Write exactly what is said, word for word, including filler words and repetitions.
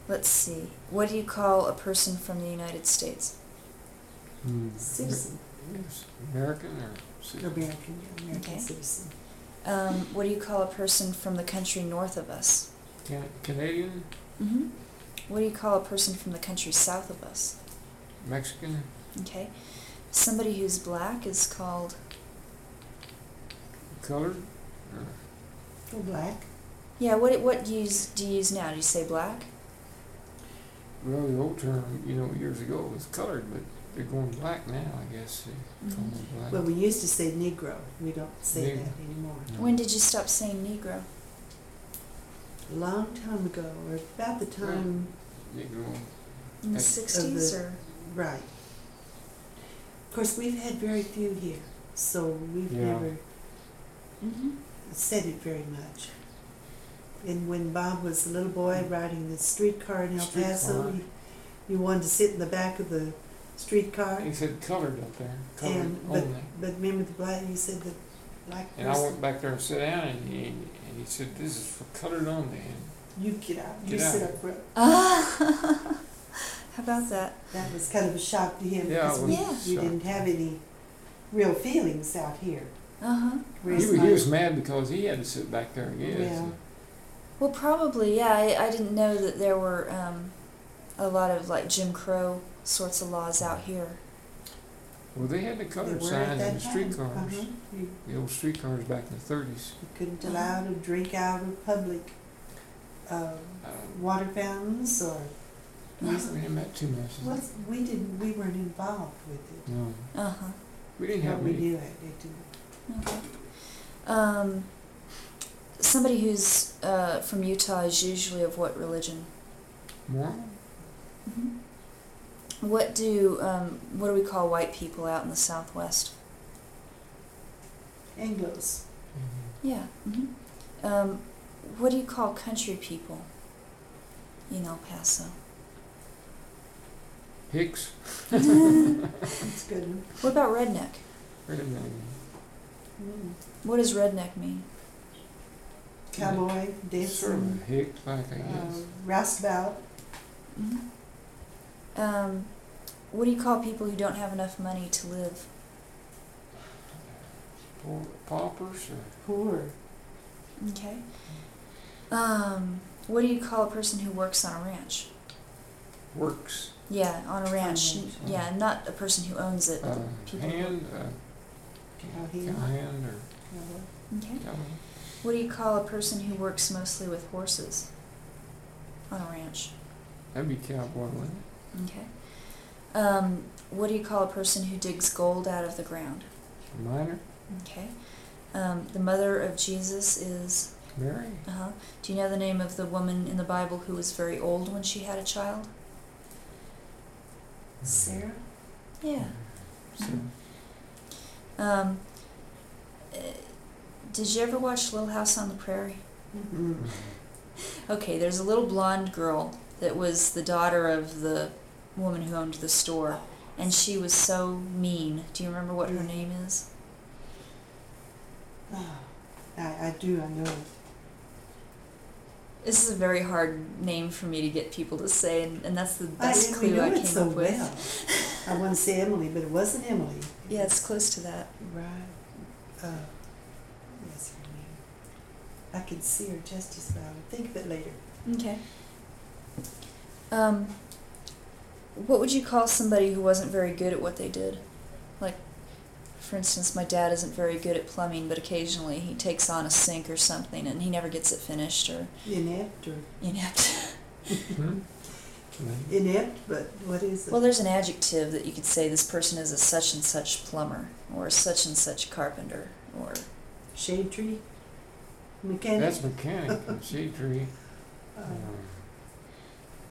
let's see. What do you call a person from the United States? Hmm. Citizen. American or citizen? American, yeah, American Okay. citizen. Um, what do you call a person from the country north of us? Can- Canadian? Mm-hmm. What do you call a person from the country south of us? Mexican? Okay. Somebody who's black is called... Colored? Or Oh, black. Yeah, what what do you use, do you use now? Do you say black? Well, the old term, you know, years ago it was colored, but they're going black now, I guess. They call Mhm. them black. Well, we used to say Negro. We don't say Negro. that anymore. No. When did you stop saying Negro? A long time ago, or about the time, Negro. In the Of sixties the- or... right. Of course, we've had very few here, so we've Yeah. never Mm-hmm. said it very much. And when Bob was a little boy riding the streetcar in El Paso, Streetcar. he, he wanted to sit in the back of the streetcar. He said colored up there, colored And, but, only. but remember the black, he said the black And I person, went back there and sat down, and he, and he said, "This is for colored only." And you get out, you Get sit out. up front. Ah, how about that? That was kind of a shock to him Yeah, because it we, was we a didn't shock. have any real feelings out here. Uh-huh. he, Whereas was, my- he was mad because he had to sit back there again. Yeah. Well, probably, yeah. I, I didn't know that there were um, a lot of, like, Jim Crow sorts of laws out here. Well, they had the They colored were at signs that in the time. streetcars. Uh-huh. You, The old streetcars back in the thirties. you couldn't allow to drink out of public uh, Uh, water fountains or. we didn't have too much. Well, we didn't. We weren't involved with it. No, Uh-huh. we didn't But have we many. knew it. It didn't. Okay. Um, somebody who's uh, from Utah is usually of what religion? Mormon? Mm-hmm. What do um, what do we call white people out in the Southwest? Anglos. Mm-hmm. Yeah. Mm-hmm. Um, what do you call country people in El Paso? Hicks? That's a good one. What about redneck? Redneck. Mm. What does redneck mean? Cowboy, Sort of dancing, hick, like I uh, guess. roustabout. Mm-hmm. Um, what do you call people who don't have enough money to live? Poor paupers or Poor. Okay. Um, what do you call a person who works on a ranch? works. Yeah, on a ranch. ranch, oh. Yeah, not a person who owns it. Uh, people who hand, uh, Cowhand. cowhand or Cowboy. Okay. cowboy. What do you call a person who works mostly with horses on a ranch? That'd be cowboy, wouldn't it? Okay. Um, what do you call a person who digs gold out of the ground? A miner? Okay. Um, the mother of Jesus is... Mary? Uh-huh. Do you know the name of the woman in the Bible who was very old when she had a child? Sarah. Yeah. So, Um, uh, did you ever watch Little House on the Prairie? Mm-hmm. Okay, there's a little blonde girl that was the daughter of the woman who owned the store, and she was so mean. Do you remember what her name is? Oh, I, I do, I know. This is a very hard name for me to get people to say, and, and that's the I, best and we clue know I it came so up with. well. I want to say Emily, but it wasn't Emily. Yeah, it's close to that. Right. Uh, yes, her name. I can see her just as well. I'll think of it later. Okay. Um, what would you call somebody who wasn't very good at what they did? Like, for instance, my dad isn't very good at plumbing, but occasionally he takes on a sink or something and he never gets it finished, or Inept or inept. hmm? inept, but what is it? Well, there's an adjective that you could say this person is a such and such plumber, or a such and such carpenter, or... Shade tree? Mechanic? That's mechanic and shade tree. Uh, Um,